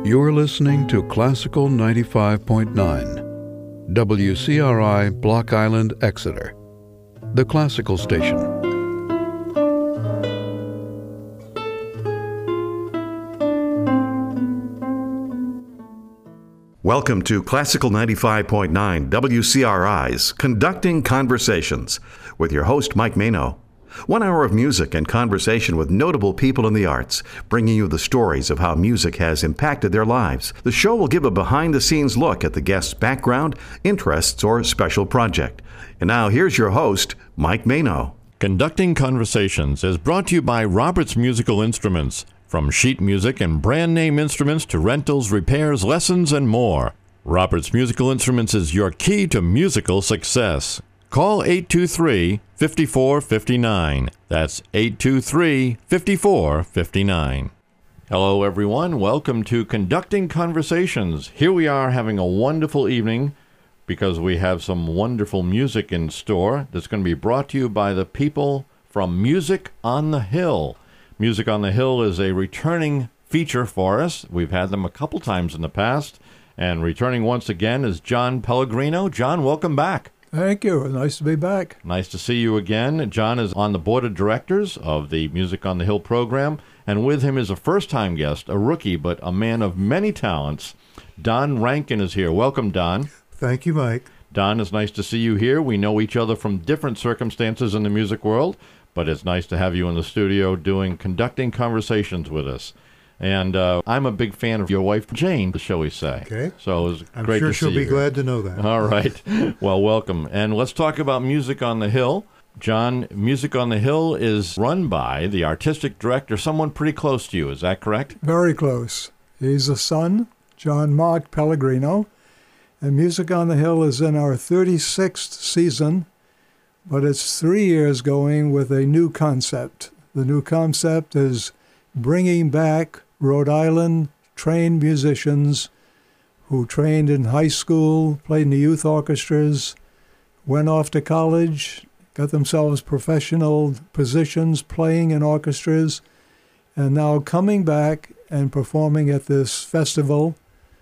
You're listening to Classical 95.9, WCRI Block Island, Exeter, the classical station. Welcome to Classical 95.9 WCRI's Conducting Conversations with your host, Mike Mano. 1 hour of music and conversation with notable people in the arts, bringing you the stories of how music has impacted their lives. The show will give a behind-the-scenes look at the guest's background, interests, or special project. And now here's your host, Mike Mano. Conducting Conversations is brought to you by Roberts Musical Instruments. From sheet music and brand name instruments to rentals, repairs, lessons, and more. Roberts Musical Instruments is your key to musical success. Call 823-5459. That's 823-5459. Hello, everyone. Welcome to Conducting Conversations. Here we are having a wonderful evening because we have some wonderful music in store that's going to be brought to you by the people from Music on the Hill. Music on the Hill is a returning feature for us. We've had them a couple times in the past, and returning once again is John Pellegrino. John, welcome back. Thank you. Nice to be back. Nice to see you again. John is on the board of directors of the Music on the Hill program, and with him is a first-time guest, a rookie, but a man of many talents. Don Rankin is here. Welcome, Don. Thank you, Mike. Don, it's nice to see you here. We know each other from different circumstances in the music world, but it's nice to have you in the studio conducting conversations with us. And I'm a big fan of your wife, Jane, shall we say. Okay. So it was I'm great sure to see you. she'll be glad to know that. All right. Well, welcome. And let's talk about Music on the Hill. John, Music on the Hill is run by the artistic director, someone pretty close to you. Is that correct? Very close. He's a son, John Mark Pellegrino. And Music on the Hill is in our 36th season, but it's 3 years going with a new concept. The new concept is bringing back Rhode Island trained musicians who trained in high school, played in the youth orchestras, went off to college, got themselves professional positions playing in orchestras, and now coming back and performing at this festival.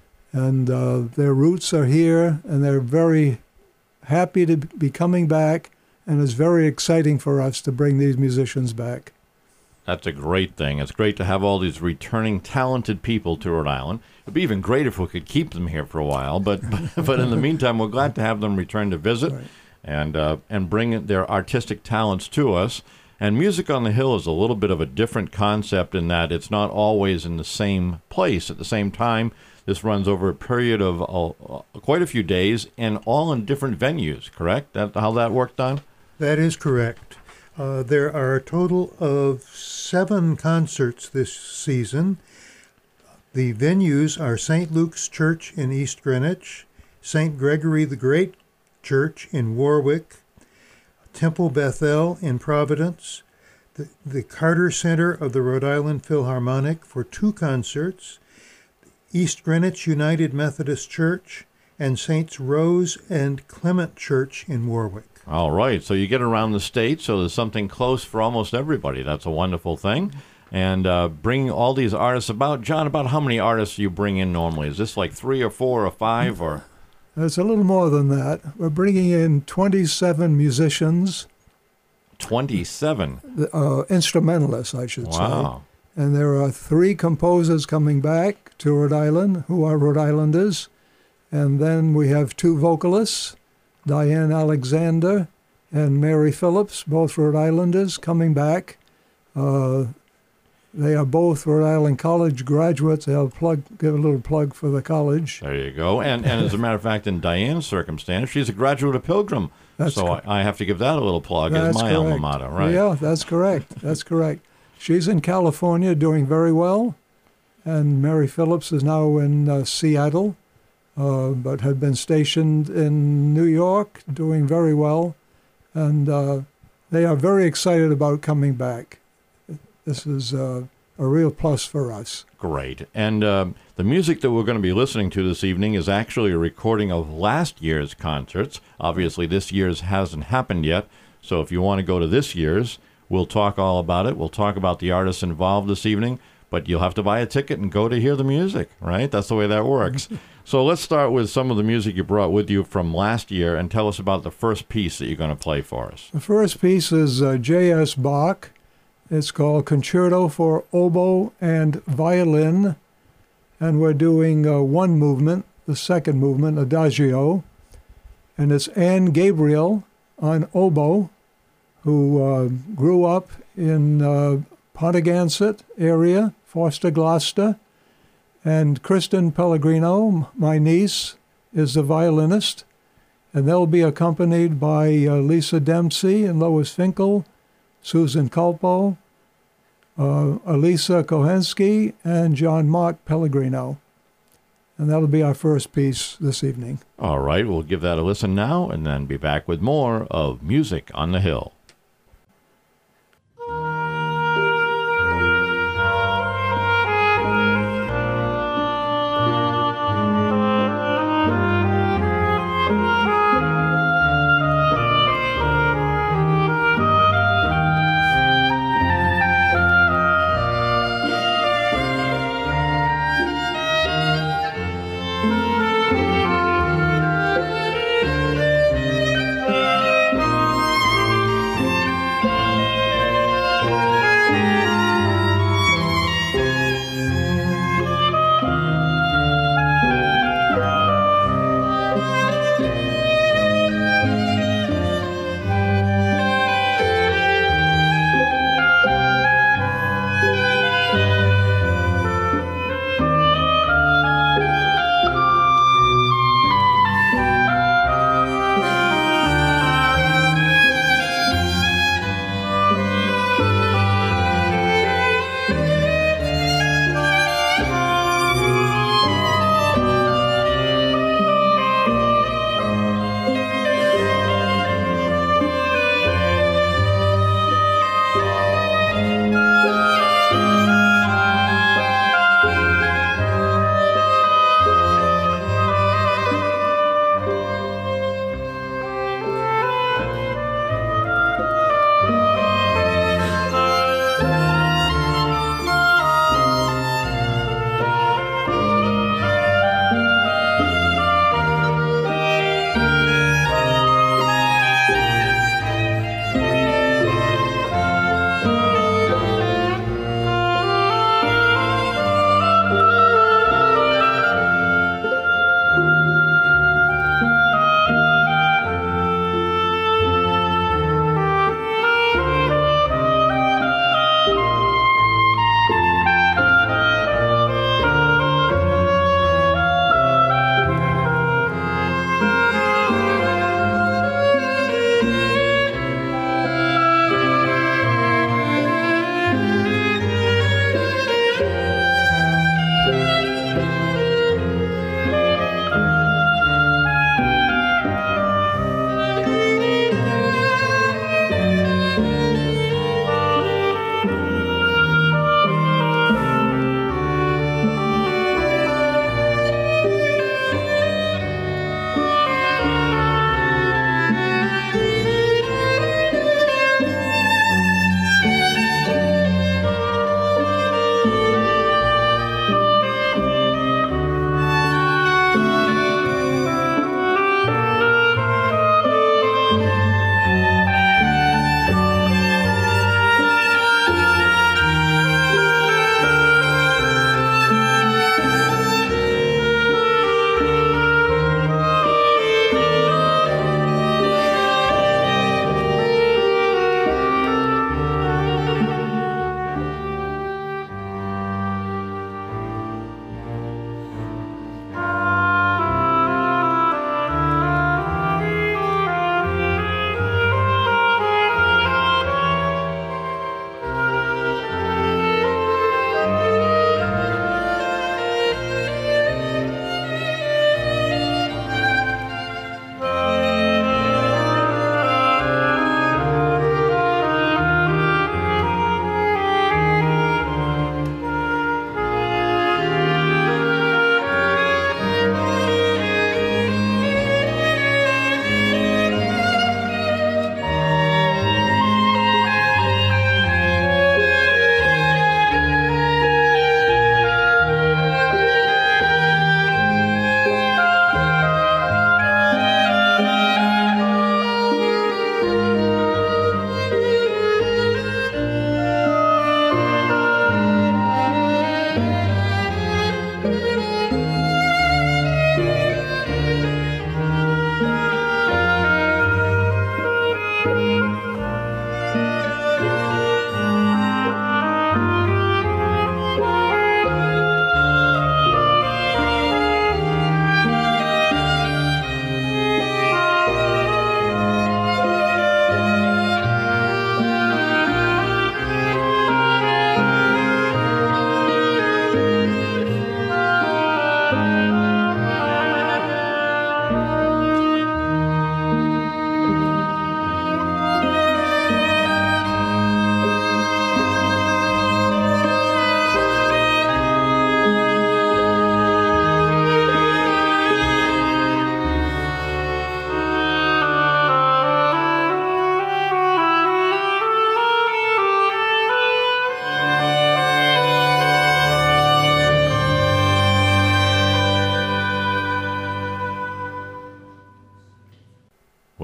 And their roots are here, and they're very happy to be coming back, and it's very exciting for us to bring these musicians back. That's a great thing. It's great to have all these returning talented people to Rhode Island. It'd be even great if we could keep them here for a while, but in the meantime, we're glad to have them return to visit Right. and bring their artistic talents to us. And Music on the Hill is a little bit of a different concept in that it's not always in the same place at the same time. This runs over a period of quite a few days and all in different venues, correct? That how that worked, Don? That is correct. There are a total of 7 concerts this season. The venues are St. Luke's Church in East Greenwich, St. Gregory the Great Church in Warwick, Temple Bethel in Providence, the Carter Center of the Rhode Island Philharmonic for 2 concerts, East Greenwich United Methodist Church, and Saints Rose and Clement Church in Warwick. All right, so you get around the state, so there's something close for almost everybody. That's a wonderful thing. And bringing all these artists about, John, about how many artists do you bring in normally? Is this like 3 or 4 or 5 or? It's a little more than that. We're bringing in 27 musicians. 27? Instrumentalists, I should say. Wow. And there are 3 composers coming back to Rhode Island who are Rhode Islanders. And then we have 2 vocalists, Diane Alexander and Mary Phillips, both Rhode Islanders, coming back. They are both Rhode Island College graduates. I'll give a little plug for the college. There you go. And as a matter of fact, in Diane's circumstance, she's a graduate of Pilgrim. So I have to give that a little plug as my alma mater, right? Yeah, that's correct. That's correct. She's in California doing very well. And Mary Phillips is now in Seattle, but had been stationed in New York, doing very well. And they are very excited about coming back. This is a real plus for us. Great. And the music that we're going to be listening to this evening is actually a recording of last year's concerts. Obviously, this year's hasn't happened yet. So if you want to go to this year's, we'll talk all about it. We'll talk about the artists involved this evening. but you'll have to buy a ticket and go to hear the music, right? That's the way that works. So let's start with some of the music you brought with you from last year and tell us about the first piece that you're going to play for us. The first piece is J.S. Bach. It's called Concerto for Oboe and Violin, and we're doing one movement, the second movement, Adagio, and it's Anne Gabriel on oboe, who grew up in Pontegansett area, Foster Gloucester, and Kristen Pellegrino, my niece, is the violinist, and they'll be accompanied by Lisa Dempsey and Lois Finkel, Susan Culpo, Elisa Kohensky, and John Mark Pellegrino. And that'll be our first piece this evening. All right, we'll give that a listen now and then be back with more of Music on the Hill.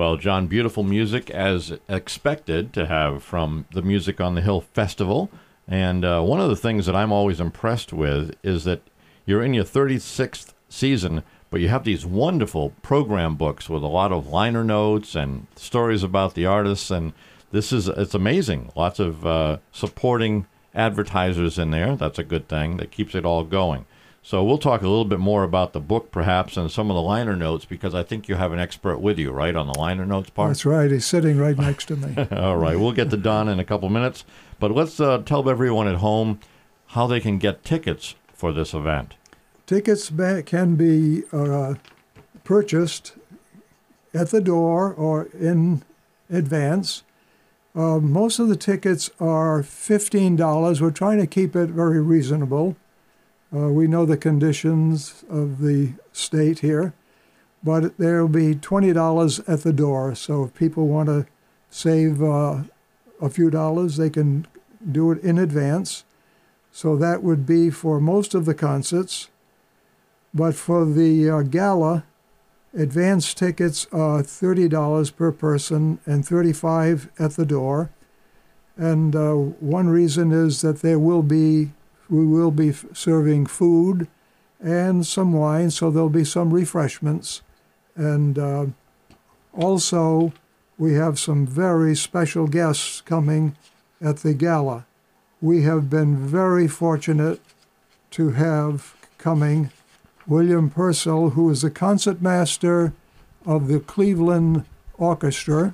Well, John, beautiful music as expected to have from the Music on the Hill Festival. And one of the things that I'm always impressed with is that you're in your 36th season, but you have these wonderful program books with a lot of liner notes and stories about the artists. And it's amazing. Lots of supporting advertisers in there. That's a good thing. That keeps it all going. So we'll talk a little bit more about the book, perhaps, and some of the liner notes, because I think you have an expert with you, right, on the liner notes part? That's right. He's sitting right next to me. All right. We'll get to Don in a couple minutes. But let's tell everyone at home how they can get tickets for this event. Tickets can be purchased at the door or in advance. Most of the tickets are $15. We're trying to keep it very reasonable. We know the conditions of the state here, but there will be $20 at the door. So if people want to save a few dollars, they can do it in advance. So that would be for most of the concerts. But for the gala, advance tickets are $30 per person and $35 at the door. And one reason is that we will be serving food and some wine, so there'll be some refreshments. And also, we have some very special guests coming at the gala. We have been very fortunate to have coming William Purcell, who is the concertmaster of the Cleveland Orchestra,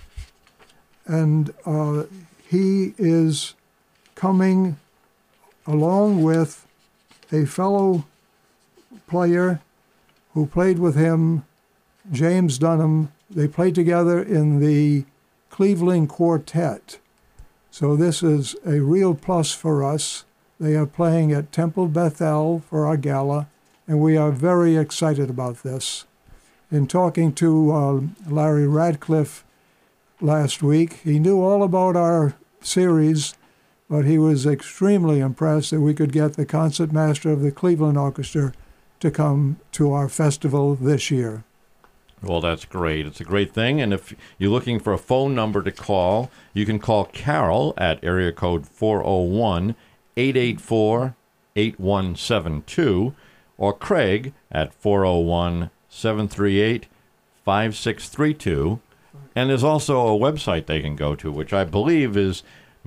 and he is coming along with a fellow player who played with him, James Dunham. They played together in the Cleveland Quartet. So this is a real plus for us. They are playing at Temple Bethel for our gala, and we are very excited about this. In talking to Larry Radcliffe last week, he knew all about our series, but he was extremely impressed that we could get the concertmaster of the Cleveland Orchestra to come to our festival this year. Well, that's great. It's a great thing. And if you're looking for a phone number to call, you can call Carol at area code 401-884-8172 or Craig at 401-738-5632. And there's also a website they can go to, which I believe is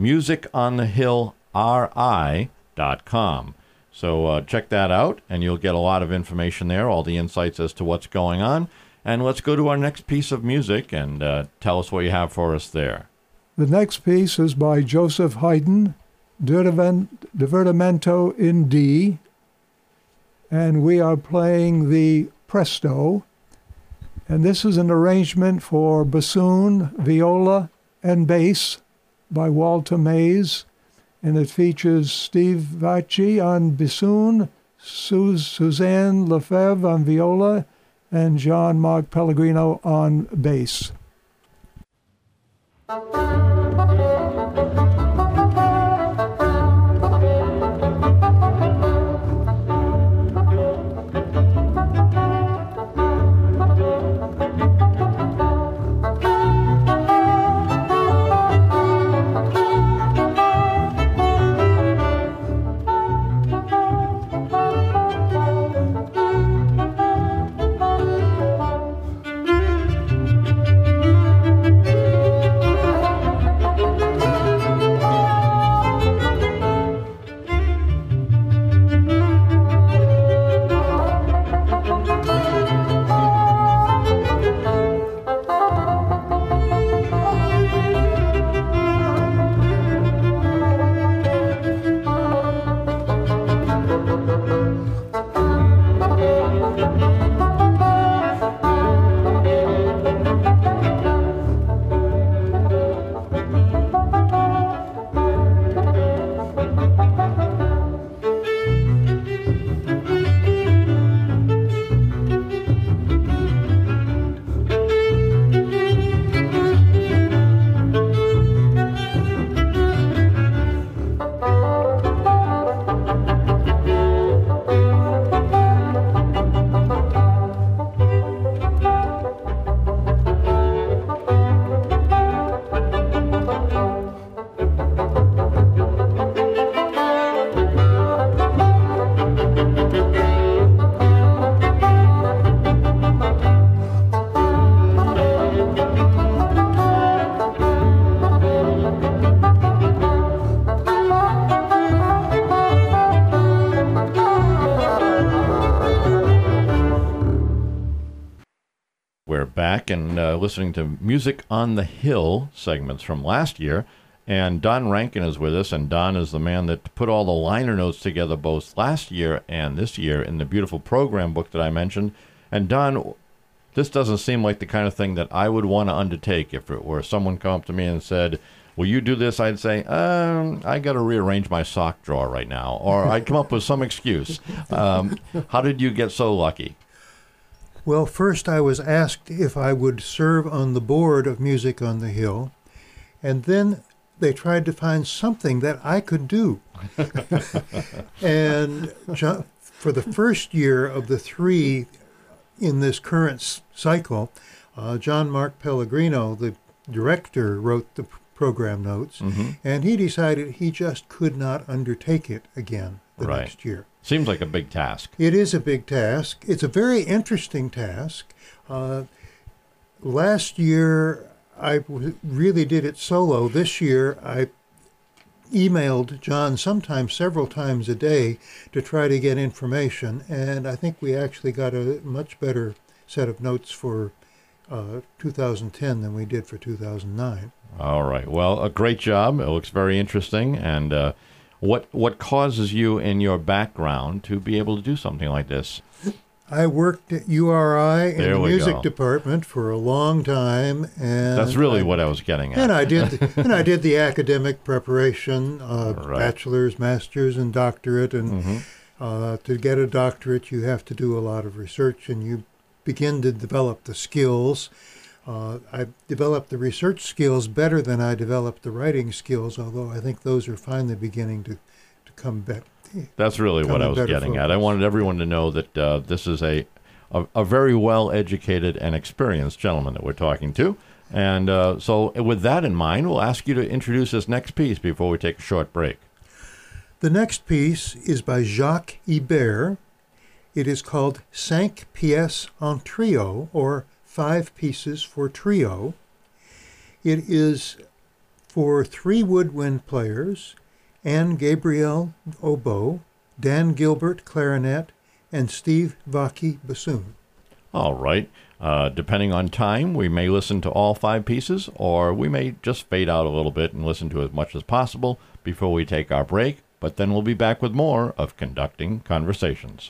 musiconthehillri.com. So check that out, and you'll get a lot of information there, all the insights as to what's going on. And let's go to our next piece of music and tell us what you have for us there. The next piece is by Joseph Haydn, Divertimento in D, and we are playing the Presto. And this is an arrangement for bassoon, viola, and bass by Walter Mays, and it features Steve Vacci on bassoon, Suzanne Lefebvre on viola, and Jean-Marc Pellegrino on bass. back and listening to Music on the Hill segments from last year. And Don Rankin is with us, and Don is the man that put all the liner notes together both last year and this year in the beautiful program book that I mentioned. And Don, this doesn't seem like the kind of thing that I would want to undertake. If it were someone come up to me and said, will you do this? I'd say, I got to rearrange my sock drawer right now. Or I'd come up with some excuse. How did you get so lucky? Well, first I was asked if I would serve on the board of Music on the Hill, and then they tried to find something that I could do. And for the first year of the 3 in this current cycle, John Mark Pellegrino, the director, wrote the program notes, and he decided he just could not undertake it again the next year. Seems like a big task. It is a big task. It's a very interesting task. Last year, I really did it solo. This year, I emailed John sometimes several times a day to try to get information, and I think we actually got a much better set of notes for 2010 than we did for 2009. All right. Well, a great job. It looks very interesting. And what causes you in your background to be able to do something like this? I worked at URI in the music go. department for a long time, and That's really what I was getting at. And I did the academic preparation, bachelor's, master's, and doctorate. And to get a doctorate, you have to do a lot of research, and you begin to develop the skills. I developed the research skills better than I developed the writing skills, although I think those are finally beginning to come back. That's really what I was getting at. I wanted everyone to know that this is a very well-educated and experienced gentleman that we're talking to. And so with that in mind, we'll ask you to introduce this next piece before we take a short break. The next piece is by Jacques Ibert. It is called 5 pièces en trio, or 5 pieces for trio. It is for 3 woodwind players, Anne Gabriel oboe, Dan Gilbert clarinet, and Steve Vaki bassoon. All right. Depending on time, we may listen to all 5 pieces, or we may just fade out a little bit and listen to as much as possible before we take our break. But then we'll be back with more of Conducting Conversations.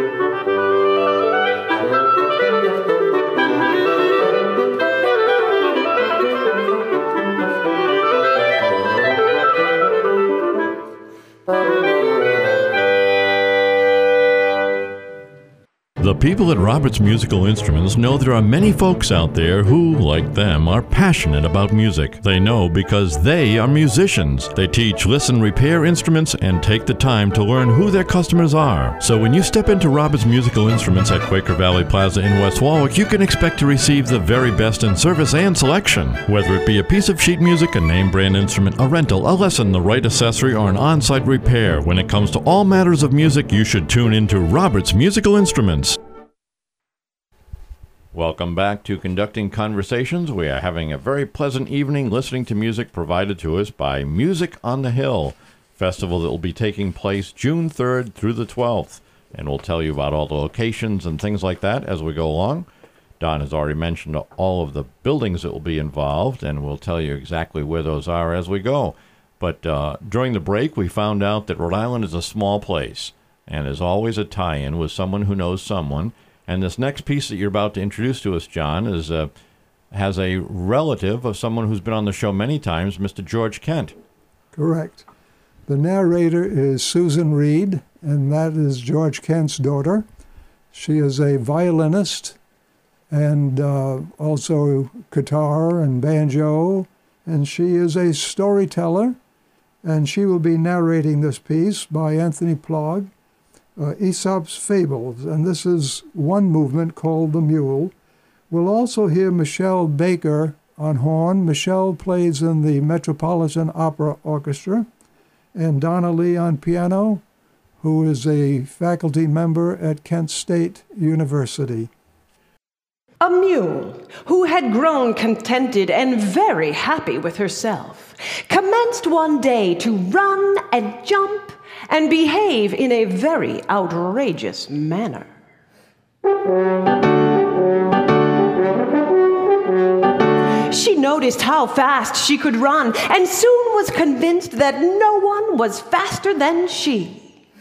The people at Roberts Musical Instruments know there are many folks out there who, like them, are passionate about music. They know because they are musicians. They teach, listen, repair instruments, and take the time to learn who their customers are. So when you step into Roberts Musical Instruments at Quaker Valley Plaza in West Warwick, you can expect to receive the very best in service and selection. Whether it be a piece of sheet music, a name brand instrument, a rental, a lesson, the right accessory, or an on-site repair, when it comes to all matters of music, you should tune into Roberts Musical Instruments. Welcome back to Conducting Conversations. We are having a very pleasant evening listening to music provided to us by Music on the Hill, festival that will be taking place June 3rd through the 12th. And we'll tell you about all the locations and things like that as we go along. Don has already mentioned all of the buildings that will be involved, and we'll tell you exactly where those are as we go. But during the break, we found out that Rhode Island is a small place, and there's always a tie-in with someone who knows someone. And this next piece that you're about to introduce to us, John, has a relative of someone who's been on the show many times, Mr. George Kent. Correct. The narrator is Susan Reed, and that is George Kent's daughter. She is a violinist and also guitar and banjo, and she is a storyteller, and she will be narrating this piece by Anthony Plog. Aesop's Fables, and this is one movement called The Mule. We'll also hear Michelle Baker on horn. Michelle plays in the Metropolitan Opera Orchestra, and Donna Lee on piano, who is a faculty member at Kent State University. A mule, who had grown contented and very happy with herself, commenced one day to run and jump and behave in a very outrageous manner. She noticed how fast she could run, and soon was convinced that no one was faster than she.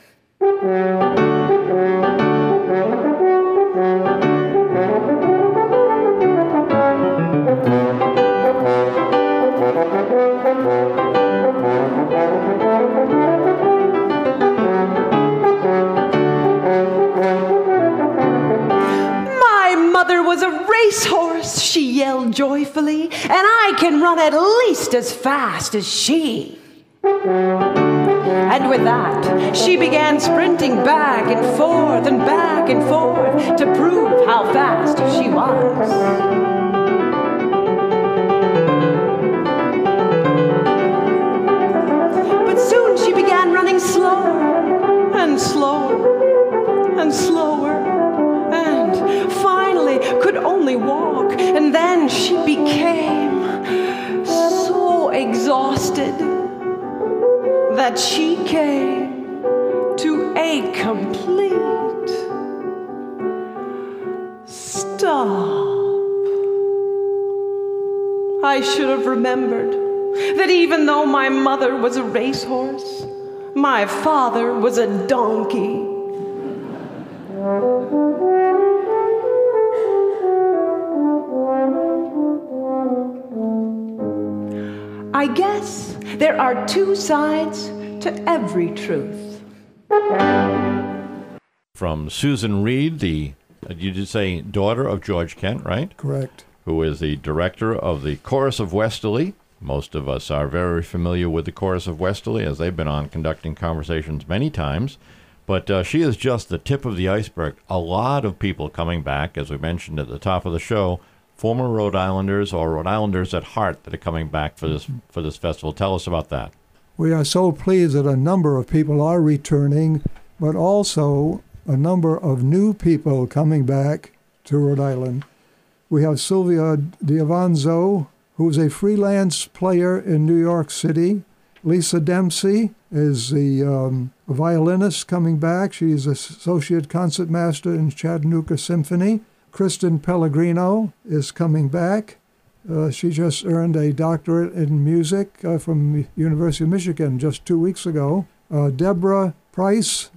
Was a racehorse, she yelled joyfully, and I can run at least as fast as she. And with that, she began sprinting back and forth to prove how fast she was. But soon she began running slower and slower and slower, and finally could only walk, and then she became so exhausted that she came to a complete stop. I should have remembered that even though my mother was a racehorse, my father was a donkey. I guess there are two sides to every truth. From Susan Reed, you did say daughter of George Kent, right? Correct. Who is the director of the Chorus of Westerly. Most of us are very familiar with the Chorus of Westerly, as they've been on Conducting Conversations many times. But she is just the tip of the iceberg. A lot of people coming back, as we mentioned at the top of the show, former Rhode Islanders or Rhode Islanders at heart that are coming back for this festival. Tell us about that. We are so pleased that a number of people are returning, but also a number of new people coming back to Rhode Island. We have Sylvia Diavanzo, who's a freelance player in New York City. Lisa Dempsey is the violinist coming back. She's associate concertmaster in Chattanooga Symphony. Kristen Pellegrino is coming back. She just earned a doctorate in music from the University of Michigan just 2 weeks ago. Deborah Price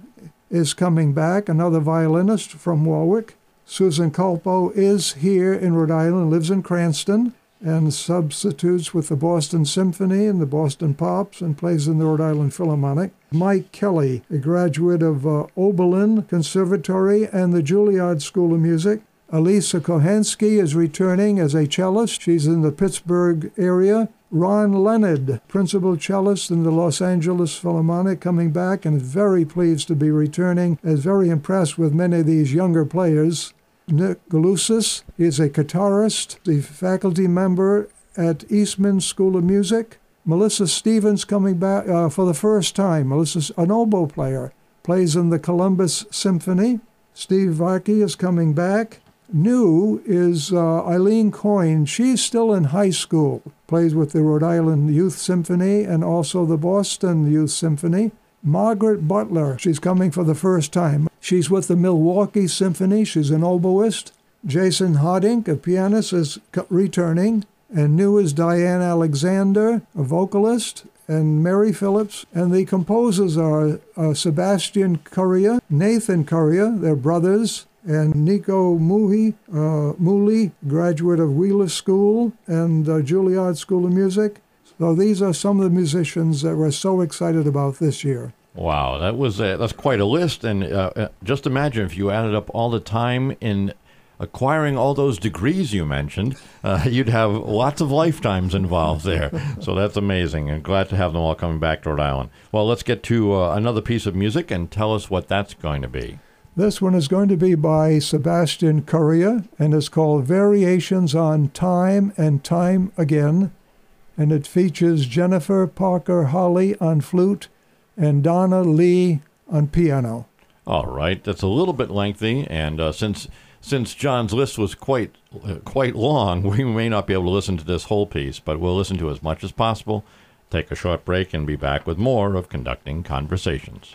is coming back, another violinist from Warwick. Susan Culpo is here in Rhode Island, lives in Cranston, and substitutes with the Boston Symphony and the Boston Pops and plays in the Rhode Island Philharmonic. Mike Kelly, a graduate of Oberlin Conservatory and the Juilliard School of Music. Elisa Kohansky is returning as a cellist. She's in the Pittsburgh area. Ron Leonard, principal cellist in the Los Angeles Philharmonic, coming back and is very pleased to be returning, is very impressed with many of these younger players. Nick Galusis is a guitarist, the faculty member at Eastman School of Music. Melissa Stevens coming back for the first time. Melissa's an oboe player, plays in the Columbus Symphony. Steve Varkey is coming back. New is Eileen Coyne. She's still in high school, plays with the Rhode Island Youth Symphony and also the Boston Youth Symphony. Margaret Butler, she's coming for the first time. She's with the Milwaukee Symphony. She's an oboist. Jason Hoddink, a pianist, is returning. And new is Diane Alexander, a vocalist, and Mary Phillips. And the composers are Sebastian Currier, Nathan Currier, they're brothers, and Nico Mooley, graduate of Wheeler School and Juilliard School of Music. So these are some of the musicians that we're so excited about this year. Wow, that's quite a list. And just imagine if you added up all the time in acquiring all those degrees you mentioned, you'd have lots of lifetimes involved there. So that's amazing, and glad to have them all coming back to Rhode Island. Well, let's get to another piece of music and tell us what that's going to be. This one is going to be by Sebastian Currier, and it's called Variations on Time and Time Again, and it features Jennifer Parker Holly on flute and Donna Lee on piano. All right, that's a little bit lengthy, and since John's list was quite long, we may not be able to listen to this whole piece, but we'll listen to as much as possible, take a short break, and be back with more of Conducting Conversations.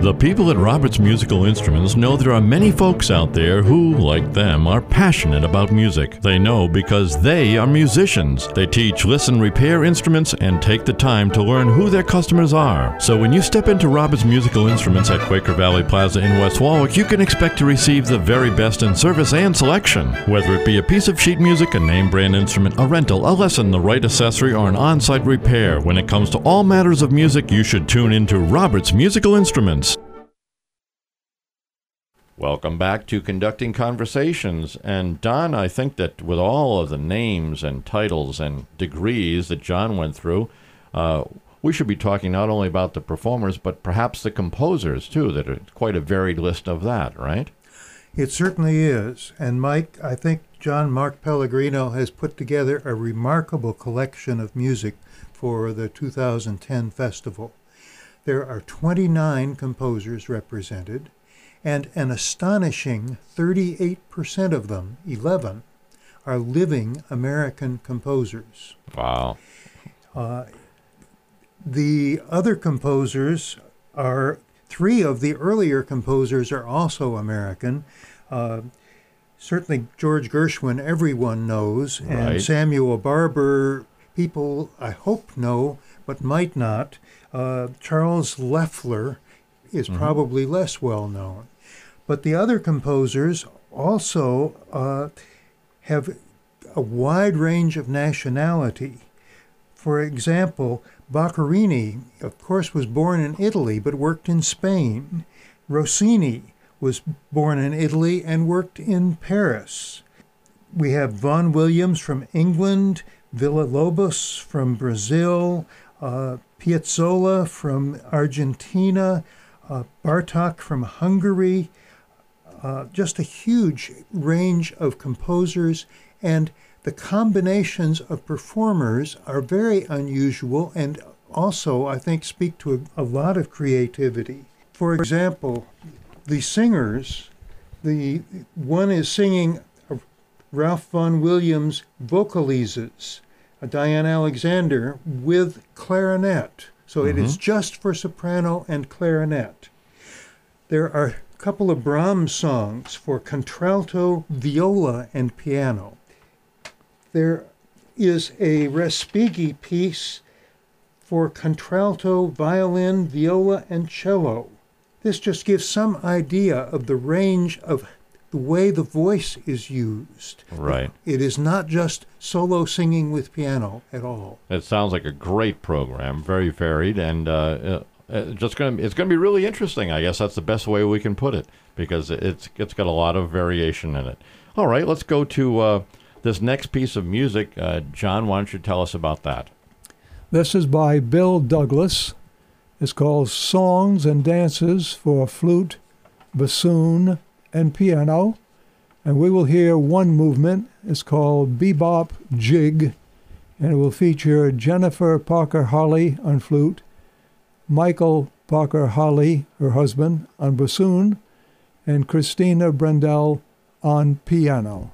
The people at Roberts Musical Instruments know there are many folks out there who, like them, are passionate about music. They know because they are musicians. They teach, listen, repair instruments, and take the time to learn who their customers are. So when you step into Roberts Musical Instruments at Quaker Valley Plaza in West Warwick, you can expect to receive the very best in service and selection. Whether it be a piece of sheet music, a name brand instrument, a rental, a lesson, the right accessory, or an on-site repair, when it comes to all matters of music, you should tune into Roberts Musical Instruments. Welcome back to Conducting Conversations. And Don, I think that with all of the names and titles and degrees that John went through, we should be talking not only about the performers, but perhaps the composers, too, that are quite a varied list of that, right? It certainly is. And Mike, I think John Mark Pellegrino has put together a remarkable collection of music for the 2010 festival. There are 29 composers represented, and an astonishing 38% of them, 11, are living American composers. Wow. The other composers are, 3 of the earlier composers are also American. Certainly George Gershwin, everyone knows, Right. and Samuel Barber, people I hope know, but might not. Charles Leffler is probably less well known. But the other composers also have a wide range of nationality. For example, Boccherini, of course, was born in Italy but worked in Spain. Rossini was born in Italy and worked in Paris. We have Vaughan Williams from England, Villa-Lobos from Brazil, Piazzolla from Argentina, Bartók from Hungary, just a huge range of composers, and the combinations of performers are very unusual and also, I think, speak to a lot of creativity. For example, the singers, the one is singing Ralph Vaughan Williams' Vocalises, Diane Alexander, with clarinet. So it is just for soprano and clarinet. There are a couple of Brahms songs for contralto, viola, and piano. There is a Respighi piece for contralto, violin, viola, and cello. This just gives some idea of the range of the way the voice is used. Right. It is not just solo singing with piano at all. It sounds like a great program, very varied, and it's going to be really interesting. I guess that's the best way we can put it, because it's got a lot of variation in it. All right, let's go to this next piece of music. John, why don't you tell us about that? This is by Bill Douglas. It's called Songs and Dances for Flute, Bassoon, and Piano. And we will hear one movement. It's called Bebop Jig, and it will feature Jennifer Parker Holly on flute, Michael Parker Holly, her husband, on bassoon, and Christina Brendel on piano.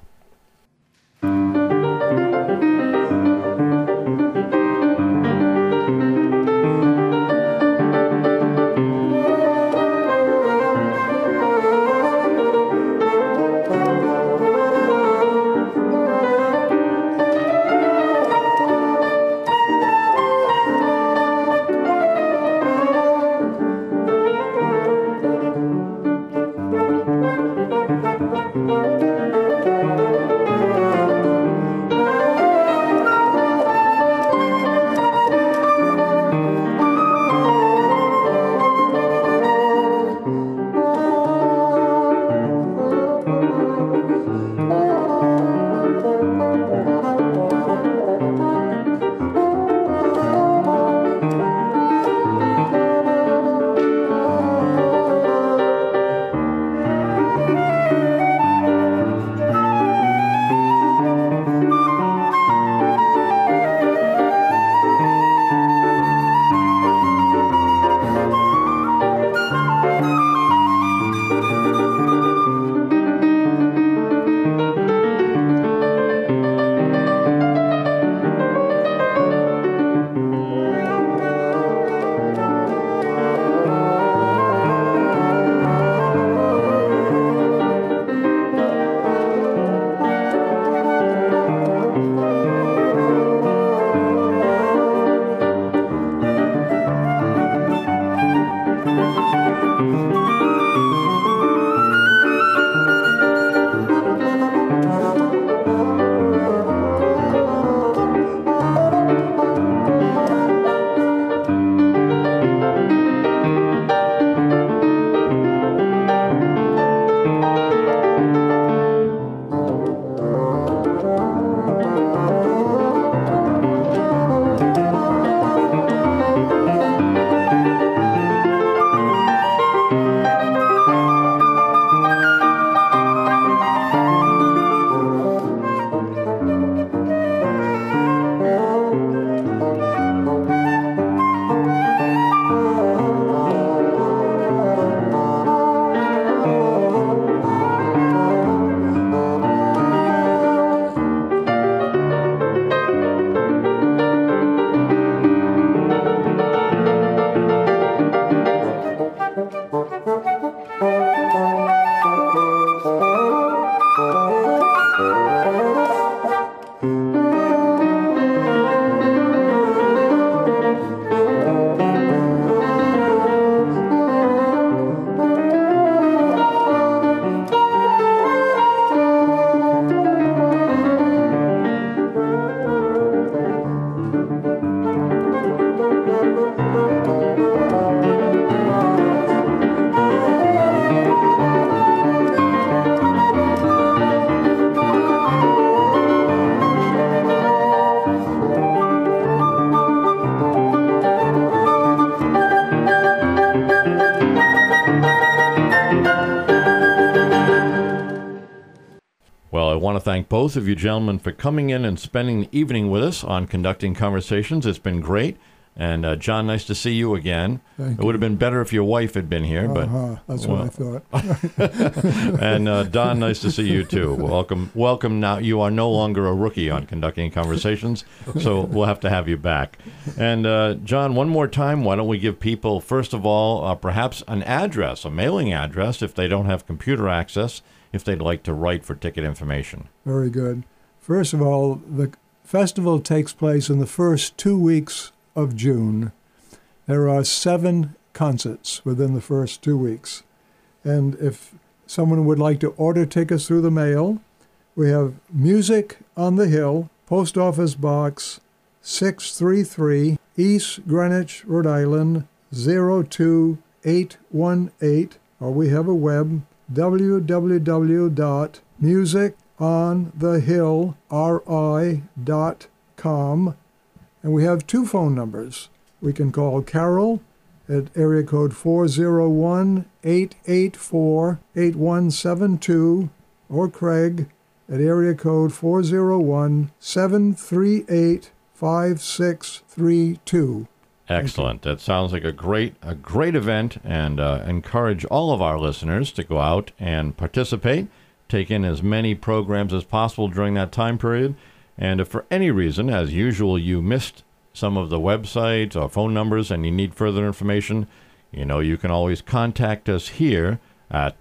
to thank both of you gentlemen for coming in and spending the evening with us on Conducting Conversations. It's been great. And John, nice to see you again. Thank It would have been better if your wife had been here, but That's what I thought. and Don, nice to see you too. Welcome. Now you are no longer a rookie on Conducting Conversations, so we'll have to have you back. And John, one more time, why don't we give people first of all perhaps an address, a mailing address, if they don't have computer access, if they'd like to write for ticket information. Very good. First of all, the festival takes place in the first 2 weeks of June. There are 7 concerts within the first 2 weeks. And if someone would like to order tickets through the mail, we have Music on the Hill, Post Office Box 633, East Greenwich, Rhode Island 02818, or we have a web, www.musicонthehillri.com. And we have 2 phone numbers. We can call Carol at area code 401-884-8172, or Craig at area code 401-738-5632. Excellent. That sounds like a great event, and encourage all of our listeners to go out and participate, take in as many programs as possible during that time period. And if for any reason, as usual, you missed some of the websites or phone numbers and you need further information, you can always contact us here at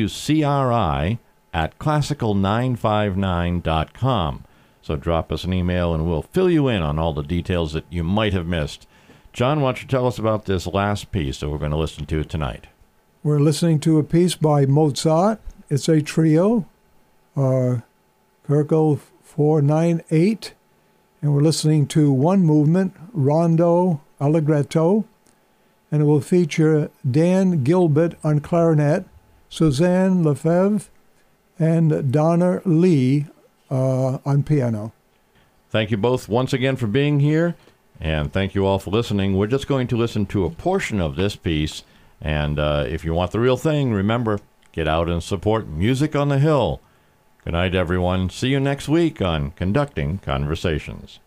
WCRI@classical959.com. So drop us an email and we'll fill you in on all the details that you might have missed. John, why don't you tell us about this last piece that we're going to listen to tonight? We're listening to a piece by Mozart. It's a trio, Köchel 498, and we're listening to one movement, Rondo Allegretto, and it will feature Dan Gilbert on clarinet, Suzanne Lefebvre, and Donna Lee on piano. Thank you both once again for being here, and thank you all for listening. We're just going to listen to a portion of this piece, and if you want the real thing, remember, get out and support Music on the Hill. Good night, everyone. See you next week on Conducting Conversations.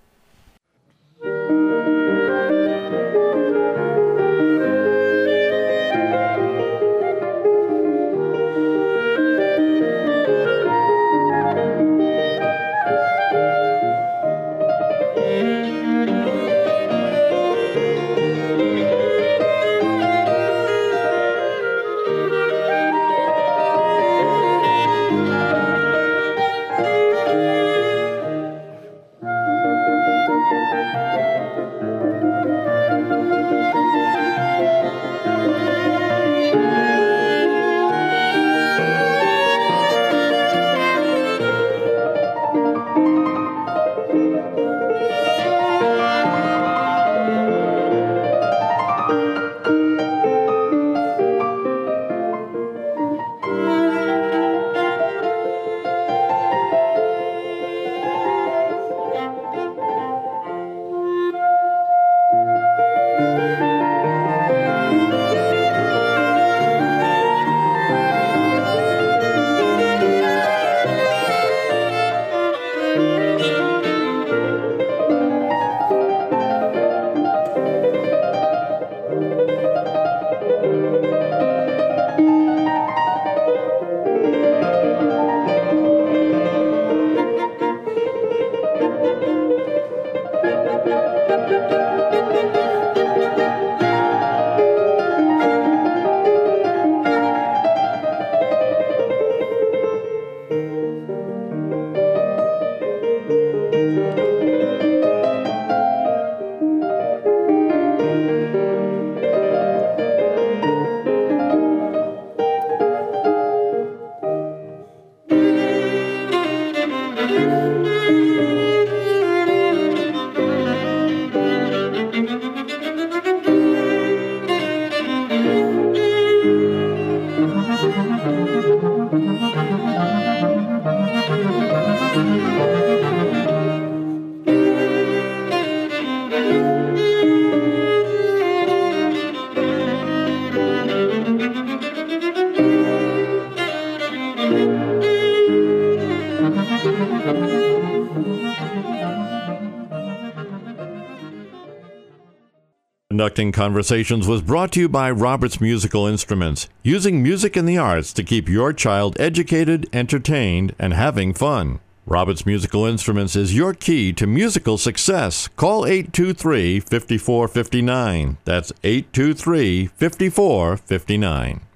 Conducting Conversations was brought to you by Roberts Musical Instruments, using music and the arts to keep your child educated, entertained, and having fun. Roberts Musical Instruments is your key to musical success. Call 823-5459. That's 823-5459.